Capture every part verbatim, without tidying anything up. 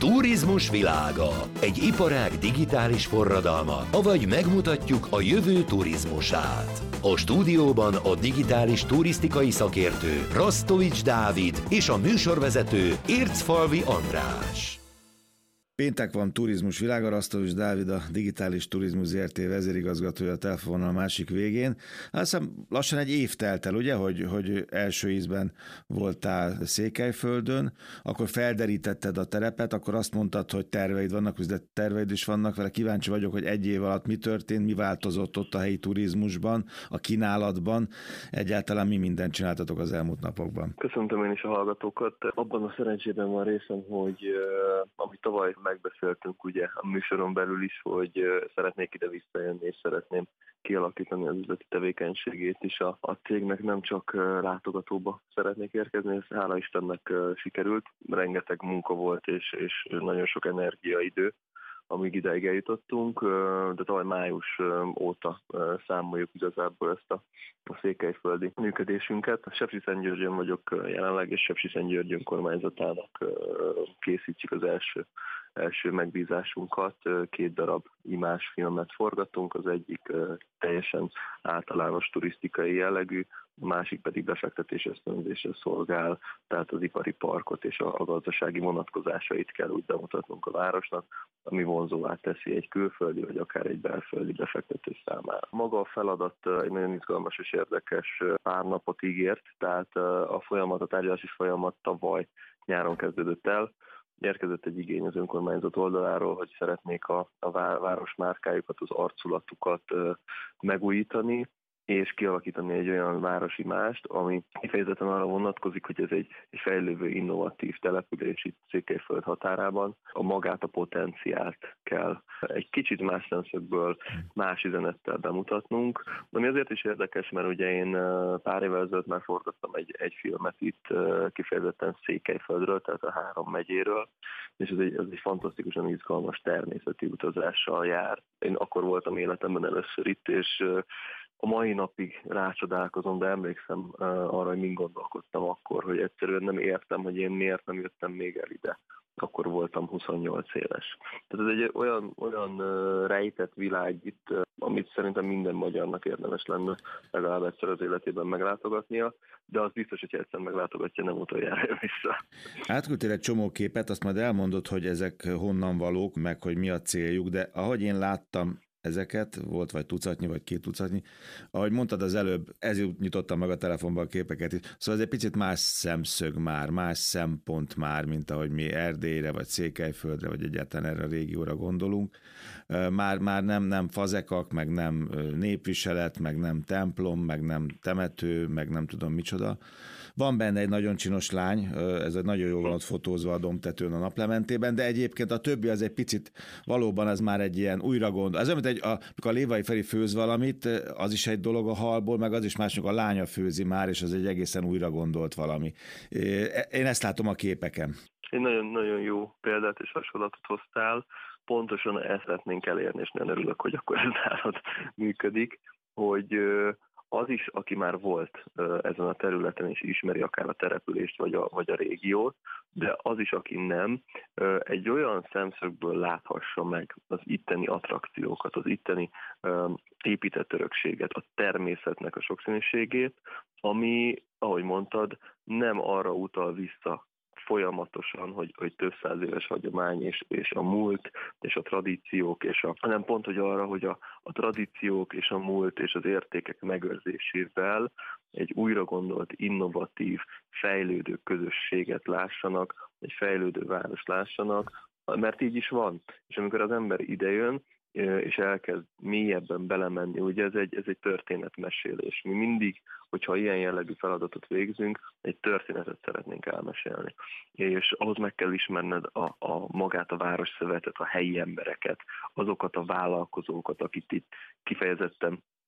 Turizmus világa. Egy iparág digitális forradalma, avagy megmutatjuk a jövő turizmusát. A stúdióban a digitális turisztikai szakértő Rasztovics Dávid és a műsorvezető Ércfalvi András. Péntek van, turizmus világa, Rasztovics Dávid, a Digitális Turizmus zé er té vezérigazgatója a telefonon a másik végén. Azt hiszem, lassan egy év telt el, ugye, hogy, hogy első ízben voltál Székelyföldön, akkor felderítetted a terepet, akkor azt mondtad, hogy terveid vannak, üzleti terveid is vannak vele. Kíváncsi vagyok, hogy egy év alatt mi történt, mi változott ott a helyi turizmusban, a kínálatban, egyáltalán mi mindent csináltatok az elmúlt napokban. Köszöntöm én is a hallgatókat. Abban a szerencsében van részem, hogy uh, amit tavaly megbeszéltünk ugye a műsoron belül is, hogy szeretnék ide visszajönni, és szeretném kialakítani az üzleti tevékenységét is. A, a cégnek nem csak látogatóba szeretnék érkezni, ez hála Istennek sikerült. Rengeteg munka volt, és, és nagyon sok energia, idő, amíg ideig eljutottunk, de tavaly május óta számoljuk igazából ezt a, a székelyföldi működésünket. Sepsiszentgyörgyön vagyok jelenleg, és Sepsiszentgyörgy önkormányzatának készítjük az első első megbízásunkat. Két darab imázsfilmet forgatunk, az egyik teljesen általános turisztikai jellegű, a másik pedig befektetés ösztönzésre szolgál, tehát az ipari parkot és a gazdasági vonatkozásait kell úgy bemutatnunk a városnak, ami vonzóvá teszi egy külföldi vagy akár egy belföldi befektető számára. Maga a feladat egy nagyon izgalmas és érdekes pár napot ígért, tehát a folyamat, a tárgyalási folyamat tavaly nyáron kezdődött el. Érkezett egy igény az önkormányzat oldaláról, hogy szeretnék a, a város márkájukat, az arculatukat megújítani, és kialakítani egy olyan városimást, ami kifejezetten arra vonatkozik, hogy ez egy, egy fejlődő, innovatív település itt Székelyföld határában. A magát, a potenciált kell egy kicsit más szemszögből, más üzenettel bemutatnunk. Ami azért is érdekes, mert ugye én pár évvel ezelőtt már forgattam egy, egy filmet itt kifejezetten Székelyföldről, tehát a három megyéről, és ez egy, ez egy fantasztikusan izgalmas természeti utazással jár. Én akkor voltam életemben először itt, és a mai napig rácsodálkozom, de emlékszem uh, arra, hogy mind gondolkodtam akkor, hogy egyszerűen nem értem, hogy én miért nem jöttem még el ide. Akkor voltam huszonnyolc éves. Tehát ez egy olyan, olyan uh, rejtett világ itt, uh, amit szerintem minden magyarnak érdemes lenne legalább egyszer az életében meglátogatnia, de az biztos, hogy egyszer meglátogatja, nem utoljára jön vissza. Átküldtél egy csomó képet, azt majd elmondod, hogy ezek honnan valók, meg hogy mi a céljuk, de ahogy én láttam ezeket, volt vagy tucatnyi, vagy két tucatnyi. Ahogy mondtad az előbb, ezért nyitottam meg a telefonban a képeket is. Szóval ez egy picit más szemszög már, más szempont már, mint ahogy mi Erdélyre, vagy Székelyföldre, vagy egyáltalán erre a régióra gondolunk. Már, már nem, nem fazekak, meg nem népviselet, meg nem templom, meg nem temető, meg nem tudom micsoda. Van benne egy nagyon csinos lány, ez egy nagyon jól van ott fotózva a dombtetőn a naplementében, de egyébként a többi az egy picit, valóban ez már egy ilyen újra gondol. Ez olyan, mint egy, a, a Lévai Feri főz valamit, az is egy dolog a halból, meg az is másnak a lánya főzi már, és az egy egészen újra gondolt valami. Én ezt látom a képeken. Egy nagyon-nagyon jó példát és hasonlatot hoztál. Pontosan ezt szeretnénk elérni, és nagyon örülök, hogy akkor ez nálad működik, hogy az is, aki már volt ezen a területen, és ismeri akár a települést, vagy a, vagy a régiót, de az is, aki nem, egy olyan szemszögből láthassa meg az itteni attrakciókat, az itteni épített örökséget, a természetnek a sokszínűségét, ami, ahogy mondtad, nem arra utal vissza folyamatosan, hogy, hogy több száz éves hagyomány, és, és a múlt, és a tradíciók, és a, hanem pont, hogy arra, hogy a, a tradíciók, és a múlt, és az értékek megőrzésével egy újra gondolt, innovatív, fejlődő közösséget lássanak, egy fejlődő város lássanak, mert így is van. És amikor az ember idejön, és elkezd mélyebben belemenni, ugye ez egy, ez egy történetmesélés. Mi mindig, hogyha ilyen jellegű feladatot végzünk, egy történetet szeretnénk elmesélni. És ahhoz meg kell ismerned a, a magát, a városszövetet, a helyi embereket, azokat a vállalkozókat, akik itt kifejezetten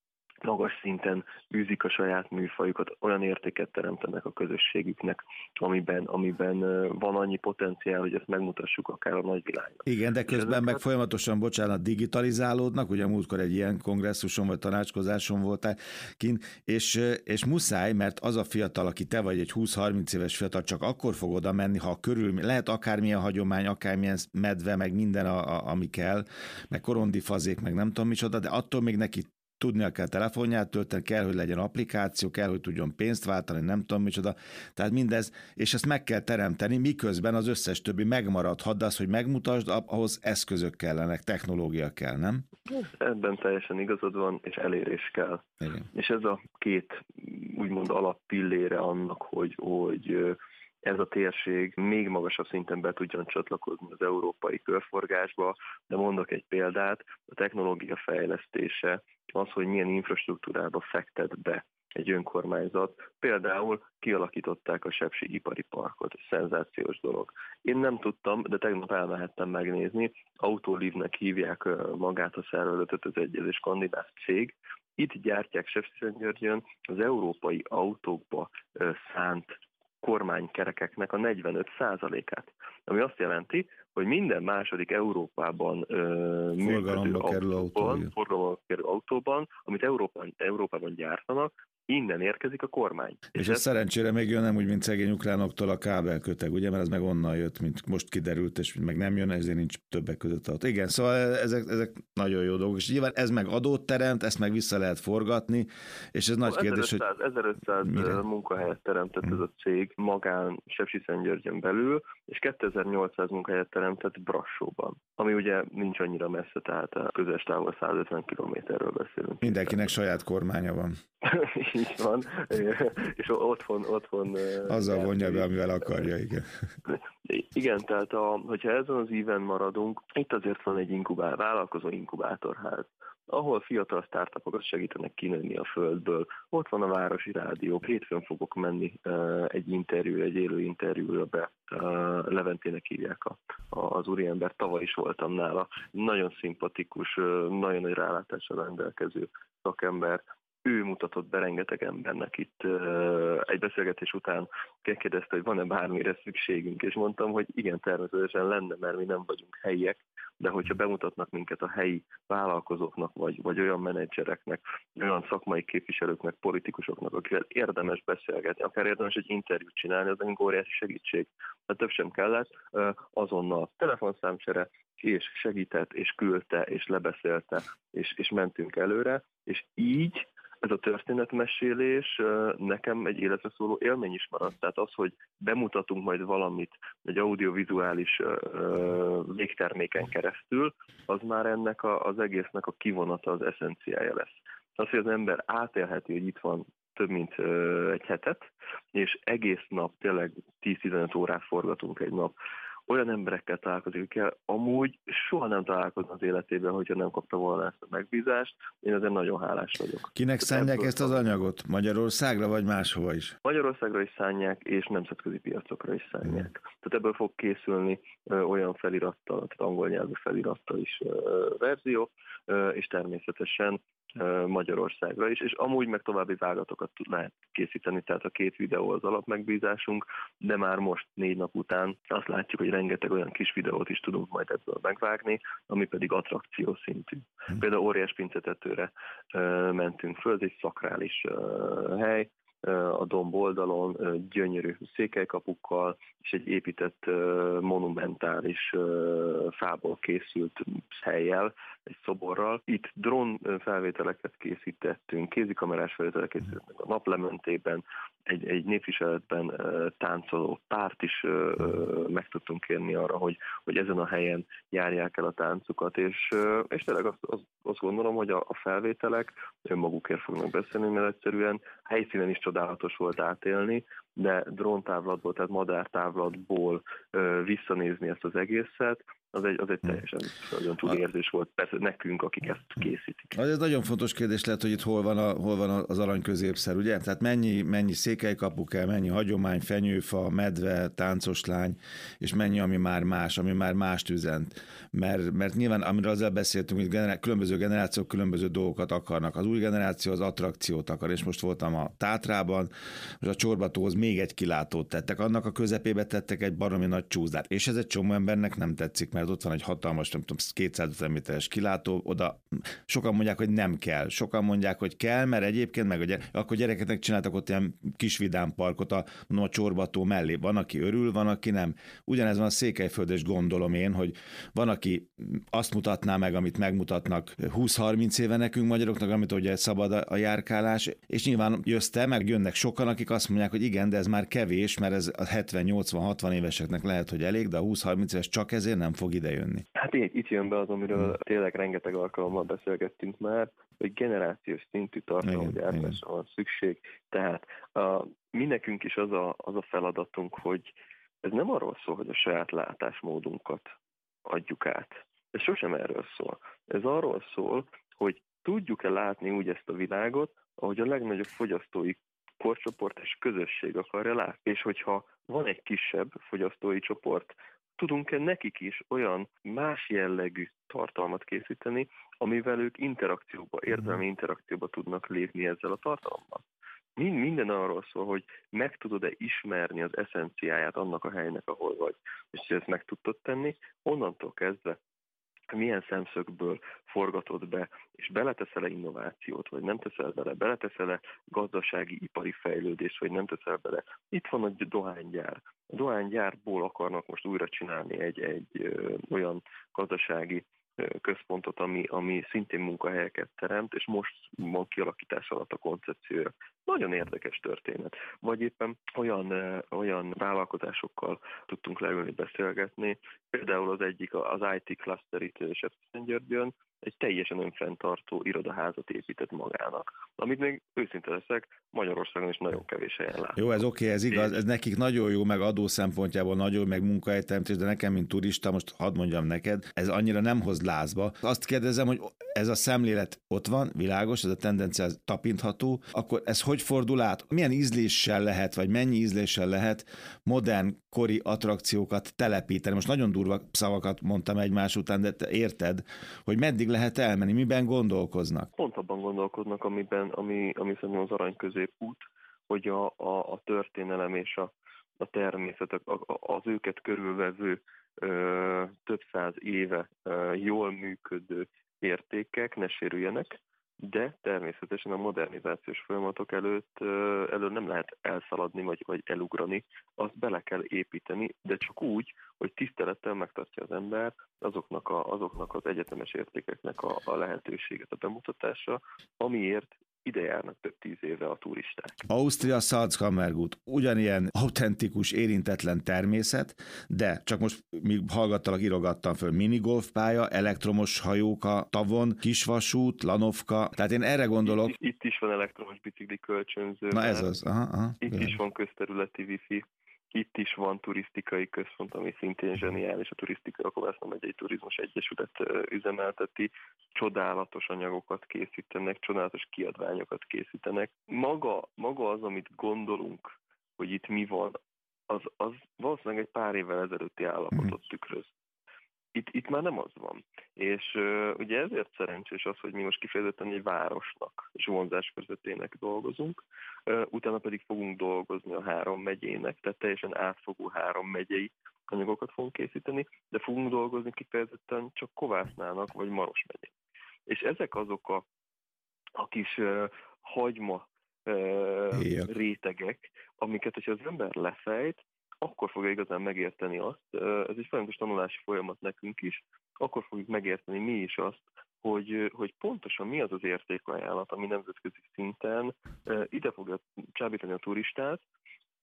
magas szinten űzik a saját műfajukat, olyan értéket teremtenek a közösségüknek, amiben, amiben van annyi potenciál, hogy ezt megmutassuk akár a nagyvilágnak. Igen, de közben ezeket... meg folyamatosan, bocsánat, digitalizálódnak, ugye múltkor egy ilyen kongresszuson vagy tanácskozáson voltál kint, és, és muszáj, mert az a fiatal, aki te vagy, egy húsz-harminc éves fiatal, csak akkor fog oda menni, ha körül, lehet akármilyen hagyomány, akármilyen medve, meg minden, a, a, ami kell, meg korondifazék, meg nem tudom micsoda, de attól még neki tudnia kell telefonját tölteni, kell, hogy legyen applikáció, kell, hogy tudjon pénzt váltani, nem tudom micsoda. Tehát mindez, és ezt meg kell teremteni, miközben az összes többi megmaradhat, de az, hogy megmutasd, ahhoz eszközök kellenek, technológia kell, nem? Ebben teljesen igazad van, és elérés kell. Igen. És ez a két úgymond alappillére annak, hogy, hogy ez a térség még magasabb szinten be tudjon csatlakozni az európai körforgásba, de mondok egy példát, a technológia fejlesztése, az, hogy milyen infrastruktúrába fektet be egy önkormányzat. Például kialakították a Sepsi ipari parkot, szenzációs dolog. Én nem tudtam, de tegnap elmehettem megnézni, Autolivnek hívják magát a szervezetet, ez egy, ez egy skandináv cég. Itt gyártják Sepsiszentgyörgyön az európai autókba szánt kormánykerekeknek a negyvenöt százalékát, ami azt jelenti, hogy minden második Európában uh, működő autóban, forgalomba kerül autóban, amit Európán, Európában gyártanak, innen érkezik a kormány. És, és ez, ez szerencsére még jön nem úgy, mint szegény ukránoktól a kábelköteg, ugye, mert ez meg onnan jött, mint most kiderült, és meg nem jön, ezért nincs többek között ott. Igen, szóval ezek, ezek nagyon jó dolgok, és nyilván ez meg adót teremt, ezt meg vissza lehet forgatni, és ez nagy kérdés, ezerötszáz, hogy... ezerötszáz mire? Munkahelyet teremtett ez a cég magán Sepsiszentgyörgyön belül, és kétezer-nyolcszáz munkahelyet teremtett Brassóban, ami ugye nincs annyira messze, tehát a közös távol százötven kilométerről beszélünk. Mindenkinek saját kormánya van. Így van, és otthon... otthon azzal vonja be, amivel akarja, igen. Igen, tehát a, hogyha ezen az íven maradunk, itt azért van egy inkubál, vállalkozó inkubátorház, ahol fiatal startupokat segítenek kinőni a földből. Ott van a Városi Rádió. Hétfőn fogok menni uh, egy interjú, egy élő interjúra be. Uh, Leventének hívják a, a, az úriember. Tavaly is voltam nála. Nagyon szimpatikus, uh, nagyon nagy rálátással rendelkező szakember. Ő mutatott be rengeteg embernek itt uh, egy beszélgetés után, kérdezte, hogy van-e bármire szükségünk, és mondtam, hogy igen, természetesen lenne, mert mi nem vagyunk helyiek, de hogyha bemutatnak minket a helyi vállalkozóknak, vagy, vagy olyan menedzsereknek, olyan szakmai képviselőknek, politikusoknak, akivel érdemes beszélgetni, akár érdemes egy interjút csinálni, az egy óriási segítség. Hát több sem kellett, uh, azonnal telefonszámcsere, és segített, és küldte, és lebeszélte, és, és mentünk előre, és így ez a történetmesélés nekem egy életre szóló élmény is maradt. Tehát az, hogy bemutatunk majd valamit egy audiovizuális végterméken keresztül, az már ennek a, az egésznek a kivonata, az eszenciája lesz. Az, hogy az ember átélheti, hogy itt van több mint egy hetet, és egész nap, tényleg tíz-tizenöt órát forgatunk egy nap, olyan emberekkel találkozik, akikkel amúgy soha nem találkozna az életében, hogyha nem kapta volna ezt a megbízást. Én azért nagyon hálás vagyok. Kinek szánják ezt az anyagot? Magyarországra, vagy máshova is? Magyarországra is szánják, és nemzetközi piacokra is szánják. Hmm. Tehát ebből fog készülni ö, olyan felirattal, tehát angol nyelvű felirattal is ö, verzió, ö, és természetesen Magyarországra is, és amúgy meg további vágatokat lehet készíteni, tehát a két videó az alapmegbízásunk, de már most négy nap után azt látjuk, hogy rengeteg olyan kis videót is tudunk majd ebből megvágni, ami pedig attrakció szintű. Például Óriás Pincetetőre mentünk föl, ez egy szakrális hely, a domb oldalon gyönyörű székelykapukkal, és egy épített monumentális fából készült hellyel, egy szoborral. Itt drón felvételeket készítettünk, kézikamerás felvételeket készítettünk a naplementében, egy, egy népviseletben uh, táncoló párt is uh, meg tudtunk kérni arra, hogy, hogy ezen a helyen járják el a táncukat, és, uh, és tényleg azt, azt, azt gondolom, hogy a, a felvételek önmagukért fognak beszélni, mert egyszerűen helyszínen is csodálatos volt átélni, de dróntávlatból, tehát madártávlatból visszanézni ezt az egészet, az egy, az egy teljesen nagyon túlérzés volt, persze nekünk, akik ezt készítik. Az egy nagyon fontos kérdés lehet, hogy itt hol van, a, hol van az arany középszer, ugye? Tehát mennyi, mennyi székelykapu kell, mennyi hagyomány, fenyőfa, medve, táncos lány, és mennyi, ami már más, ami már mást üzent. Mert, mert nyilván, amiről azzal beszéltünk, hogy generá- különböző generációk különböző dolgokat akarnak. Az új generáció az attrakciót akar, és most voltam a Tátrában, most a Csorbatóhoz még egy kilátót tettek, annak a közepébe tettek egy baromi nagy csúzdát, és ez egy csomó embernek nem tetszik, mert ott van egy hatalmas, nem tudom, kétszázötven méteres kilátó, oda sokan mondják, hogy nem kell. Sokan mondják, hogy kell, mert egyébként meg a gyere... akkor gyerekeknek csináltak ott ilyen kis vidám parkot a, a Csorbató mellé. Van, aki örül, van, aki nem. Ugyanez van a Székelyföldön, és gondolom én, hogy van, aki azt mutatná meg, amit megmutatnak húsz-harminc éve nekünk magyaroknak, amit ugye szabad a járkálás, és nyilván jössz te, meg jönnek sokan, akik azt mondják, hogy igen, de ez már kevés, mert ez a hetven-nyolcvan-hatvan éveseknek lehet, hogy elég, de a húsz-harminc éves csak ezért nem fog idejönni. Hát így, itt jön be az, amiről tényleg rengeteg alkalommal beszélgettünk már, hogy generációs szintű tartalomgyártásra van szükség. Tehát a, mi nekünk is az a, az a feladatunk, hogy ez nem arról szól, hogy a saját látásmódunkat adjuk át. Ez sosem erről szól. Ez arról szól, hogy tudjuk-e látni úgy ezt a világot, ahogy a legnagyobb fogyasztói korcsoport és közösség akarja látni. És hogyha van egy kisebb fogyasztói csoport, tudunk-e nekik is olyan más jellegű tartalmat készíteni, amivel ők interakcióba, érzelmi interakcióba tudnak lépni ezzel a tartalommal. Minden arról szól, hogy meg tudod-e ismerni az eszenciáját annak a helynek, ahol vagy, és ezt meg tudtad tenni, onnantól kezdve milyen szemszögből forgatod be, és beleteszel-e innovációt, vagy nem teszel bele, beleteszel-e gazdasági, ipari fejlődést, vagy nem teszel bele. Itt van a dohánygyár. A dohánygyárból akarnak most újra csinálni egy, egy ö, olyan gazdasági ö, központot, ami, ami szintén munkahelyeket teremt, és most van kialakítás alatt a koncepciója. Nagyon érdekes történet. Vagy éppen olyan, ö, olyan vállalkozásokkal tudtunk leülni, beszélgetni, például az egyik, az i té Cluster itt Sepsiszentgyörgyön, egy teljesen önfenntartó irodaházat épített magának, amit még őszinte leszek, Magyarországon is nagyon kevés helyen lát. Jó, ez oké, okay, ez igaz, ez nekik nagyon jó, meg adó szempontjából nagyon jó, meg munkahelyteremtés, de nekem, mint turista, most hadd mondjam neked, ez annyira nem hoz lázba. Azt kérdezem, hogy ez a szemlélet ott van, világos, ez a tendencia tapintható, akkor ez hogy fordul át? Milyen ízléssel lehet, vagy mennyi ízléssel lehet modern, kori attrakciókat telepíteni? Most nagyon durva szavakat mondtam egymás után, de te érted, hogy meddig lehet elmenni, miben gondolkoznak? Pont abban gondolkoznak, amiben, ami, ami szerintem az arany középút, hogy a, a, a történelem és a, a természet, a, az őket körülvevő ö, több száz éve ö, jól működő értékek ne sérüljenek, de természetesen a modernizációs folyamatok előtt elől nem lehet elszaladni, vagy, vagy elugrani, azt bele kell építeni, de csak úgy, hogy tisztelettel megtartja az ember azoknak, a, azoknak az egyetemes értékeknek a, a lehetőséget a bemutatásra, amiért ide járnak több tíz éve a turisták. Ausztria Salzkammergut, ugyanilyen autentikus, érintetlen természet, de csak most míg hallgattalak, írogattam föl, minigolfpálya, elektromos hajók a tavon, kisvasút, lanovka, tehát én erre gondolok. Itt, itt is van elektromos bicikli kölcsönző. Na ez az, aha, aha. Itt igen. Is van közterületi wifi. Itt is van turisztikai központ, ami szintén zseniális, a Turisztikai Kovászna megyei Turizmus Egyesület üzemelteti. Csodálatos anyagokat készítenek, csodálatos kiadványokat készítenek. Maga, maga az, amit gondolunk, hogy itt mi van, az, az valószínűleg egy pár évvel ezelőtti állapotot tükröz. Itt, itt már nem az van. És uh, ugye ezért szerencsés az, hogy mi most kifejezetten egy városnak és vonzáskörzetének dolgozunk, uh, utána pedig fogunk dolgozni a három megyének, tehát teljesen átfogó három megyei anyagokat fogunk készíteni, de fogunk dolgozni kifejezetten csak Kovásznának vagy Maros megyén. És ezek azok a, a kis uh, hagyma uh, rétegek, amiket, hogyha az ember lefejt, akkor fogja igazán megérteni azt, ez egy folyamatos tanulási folyamat nekünk is, akkor fogjuk megérteni mi is azt, hogy, hogy pontosan mi az az értékajánlat, ami nemzetközi szinten ide fogja csábítani a turistát,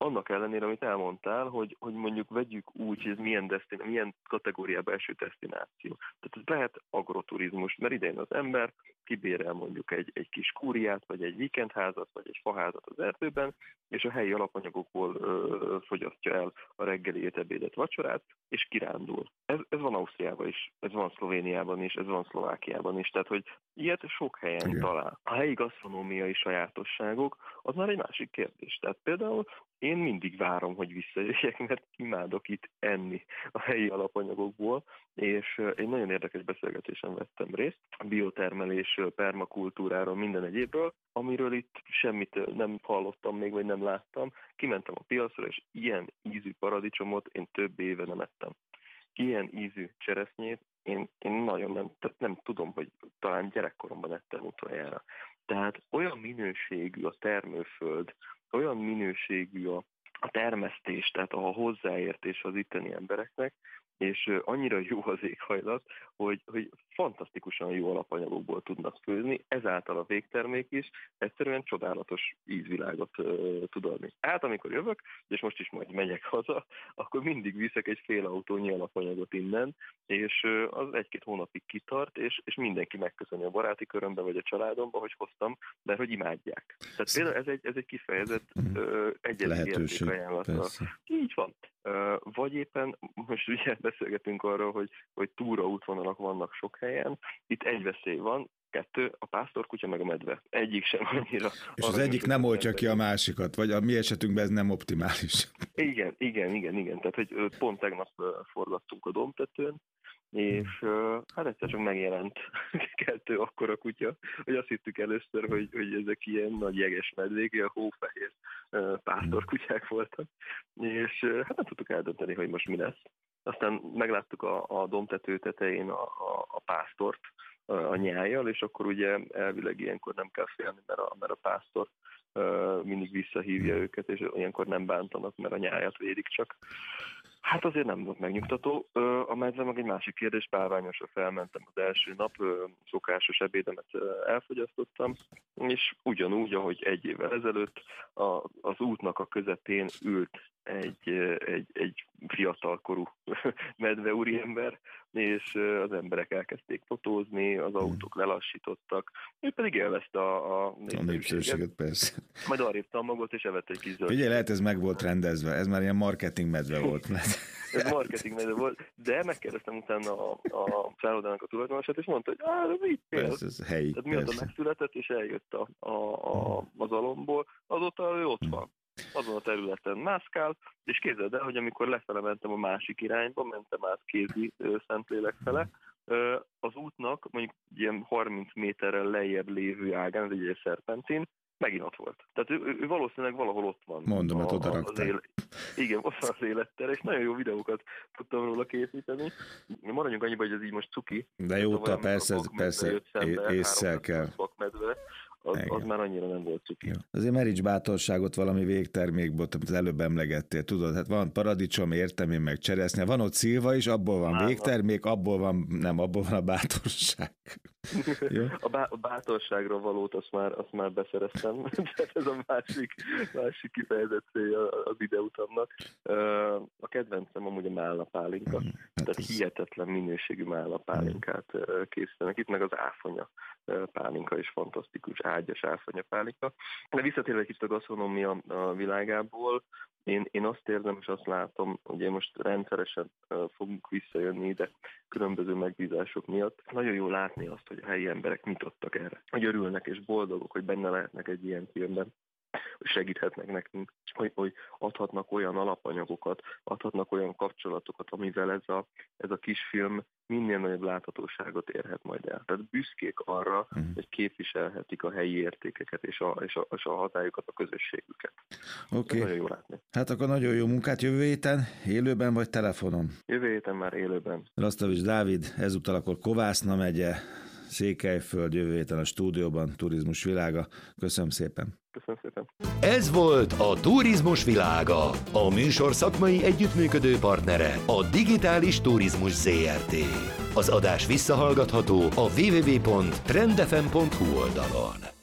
annak ellenére, amit elmondtál, hogy, hogy mondjuk vegyük úgy, hogy ez milyen, destin, milyen kategóriába eső desztináció. Tehát ez lehet agroturizmus, mert idején az ember kibérel mondjuk egy, egy kis kúriát, vagy egy víkendházat, vagy egy faházat az erdőben, és a helyi alapanyagokból ö, fogyasztja el a reggeliét, ebédet, vacsorát, és kirándul. Ez, ez van Ausztriában is, ez van Szlovéniában is, ez van Szlovákiában is, tehát hogy ilyet sok helyen Igen. talál. A helyi gasztronómiai sajátosságok, az már egy másik kérdés. Tehát például én mindig várom, hogy visszajöjjek, mert imádok itt enni a helyi alapanyagokból, és egy nagyon érdekes beszélgetésen vettem részt, a biotermelésről, permakultúráról, minden egyébről, amiről itt semmit nem hallottam még, vagy nem láttam. Kimentem a piacra, és ilyen ízű paradicsomot én több éve nem ettem. Ilyen ízű cseresznyét én, én nagyon nem, tehát nem tudom, hogy talán gyerekkoromban ettem utoljára. Tehát olyan minőségű a termőföld, olyan minőségű a, a termesztés, tehát a hozzáértés az itteni embereknek, és annyira jó az éghajlat, hogy, hogy fantasztikusan jó alapanyagokból tudnak főzni, ezáltal a végtermék is egyszerűen csodálatos ízvilágot uh, tud adni. Hát amikor jövök, és most is majd megyek haza, akkor mindig viszek egy fél autónyi alapanyagot innen, és uh, az egy-két hónapig kitart, és, és mindenki megköszöni a baráti körömbe, vagy a családomba, hogy hoztam, mert hogy imádják. Tehát például ez egy, ez egy kifejezett uh, egyedi értékajánlatra. Így van. Uh, vagy éppen, most ugye beszélgetünk arról, hogy, hogy túraútvonalak vannak sok helyen, itt egy veszély van, kettő, a pásztorkutya meg a medve. Egyik sem annyira. És az egyik nem oltja ki a másikat, vagy a mi esetünkben ez nem optimális. Igen, igen, igen, igen. Tehát, hogy pont tegnap forgattunk a Dombtetőn, és hát egyszer csak megjelent kettő akkora kutya, hogy azt hittük először, hogy, hogy ezek ilyen nagy jeges medvék, ilyen hófehér pásztorkutyák voltak, és hát nem tudtuk eldönteni, hogy most mi lesz. Aztán megláttuk a, a Dombtető tetején a, a, a pásztort a, a nyájjal, és akkor ugye elvileg ilyenkor nem kell félni, mert a, mert a pásztor uh, mindig visszahívja őket, és ilyenkor nem bántanak, mert a nyájat védik csak. Hát azért nem volt megnyugtató. A medve meg egy másik kérdés, bálványosra felmentem az első nap, szokásos ebédemet elfogyasztottam, és ugyanúgy, ahogy egy évvel ezelőtt az útnak a közepén ült egy, egy, egy fiatalkorú medve úriember, és az emberek elkezdték fotózni, az autók lelassítottak, ő pedig élvezte a, a népszerűséget. Persze. Majd arrébb tammagott, és evett egy kis zöld. Figyelj, lehet ez meg volt rendezve, ez már ilyen marketing medve volt. Ez marketing medve volt, de megkérdeztem utána a, a szállodának a tulajdonosát, és mondta, hogy áh, ez itt él. Persze, ez helyi. Tehát mióta megszületett, és eljött a, a, a, az alomból, azóta ő ott van. Azon a területen mászkál, és képzeld el, hogy amikor lefele mentem a másik irányba, mentem át Kézi Szentlélek fele, az útnak mondjuk ilyen harminc méterrel lejjebb lévő ágán, ez egy ilyen szerpentin, megint ott volt. Tehát ő, ő valószínűleg valahol ott van. Mondom, hát oda raktál. Élet... Igen, ott van az élettel, és nagyon jó videókat tudtam róla készíteni. Maradjunk annyiba, hogy ez így most cuki. De jó, persze, persze, ésszel kell. Az, az már annyira nem volt cuki. Jó. Azért meríts bátorságot valami végtermékből, amit az előbb emlegettél, tudod, hát van paradicsom, értem én meg cseresznye, van ott szilva is, abból van Már végtermék, abból van, nem, abból van a bátorság. Jó? A, bá- a bátorságra valót azt már, azt már beszereztem, tehát ez a másik, másik kifejezett célja az ideutamnak. A kedvencem amúgy a málnapálinka, hmm, hát tehát ez... hihetetlen minőségű málnapálinkát hmm. készítenek itt, meg az áfonya pálinka is fantasztikus, ágyas áfonya pálinka. De visszatérve egy kicsit a gasztronómia világából, Én, én azt érzem, és azt látom, hogy én most rendszeresen uh, fogunk visszajönni ide különböző megbízások miatt. Nagyon jó látni azt, hogy a helyi emberek nyitottak erre. Hogy örülnek és boldogok, hogy benne lehetnek egy ilyen filmben, hogy segíthetnek nekünk, hogy, hogy adhatnak olyan alapanyagokat, adhatnak olyan kapcsolatokat, amivel ez a, ez a kis film minél nagyobb láthatóságot érhet majd el. Tehát büszkék arra, uh-huh. hogy képviselhetik a helyi értékeket és a, és a, és a hatályukat, a közösségüket. Oké. Okay. Nagyon jó látni. Hát akkor nagyon jó munkát jövő héten, élőben vagy telefonon? Jövő héten már élőben. Rasztovics Dávid, ezúttal akkor Kovászna megye, Székelyföld, jövő héten a stúdióban, Turizmus Világa. Köszönöm szépen. Köszönöm szépen. Ez volt a Turizmus Világa. A műsor szakmai együttműködő partnere a Digitális Turizmus zé er té. Az adás visszahallgatható a double-u double-u double-u pont trendfm pont hu oldalon.